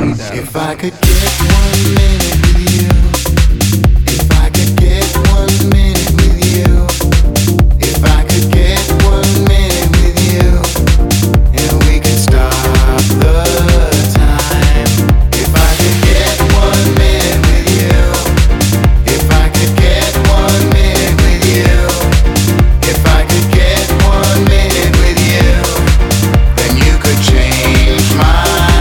If I could get 1 minute with you, if I could get 1 minute with you, if I could get 1 minute with you, and we could stop the time. If I could get 1 minute with you, if I could get 1 minute with you, if I could get 1 minute with you, then you could change my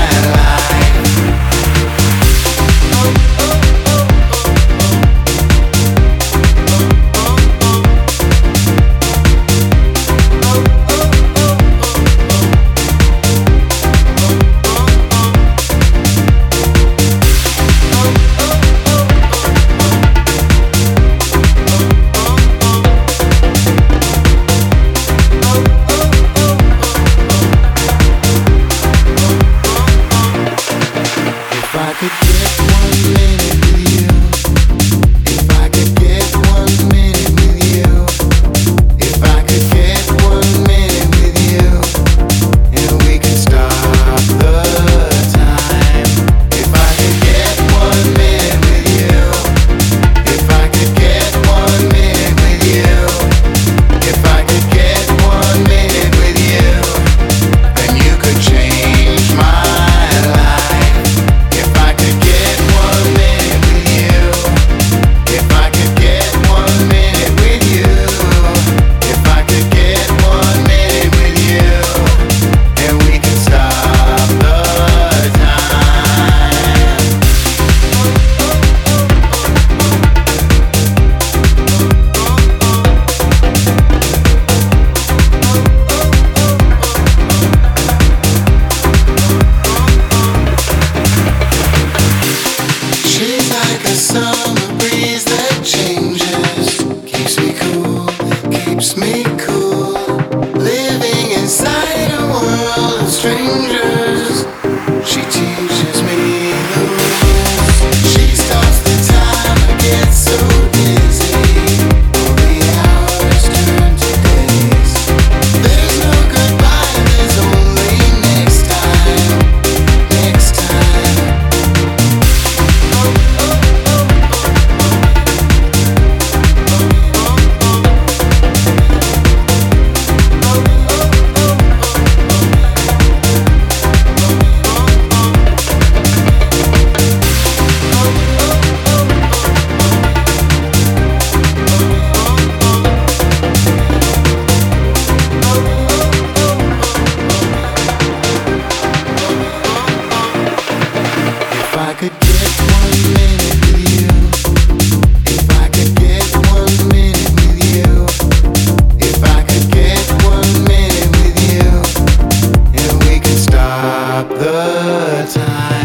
If I could get 1 minute with you, if I could get 1 minute with you, if I could get 1 minute with you, and we could stop the time. If I could get 1 minute with you, if I could get 1 minute with you, if I could get 1 minute with you, then you could change my life. If I could get 1 minute with you, if I could get 1 minute with you, if I could get 1 minute with you, and we could stop the time. She's like a summer breeze that changes, keeps me cool, keeps me cool. Living inside a world of strangers, she teaches me the rules. She stops the time, I get so dizzy. All the hours turn to days. There's no goodbye, there's only next time, next time. If I could get 1 minute with you, if I could get 1 minute with you, if I could get 1 minute with you, and we could stop the time.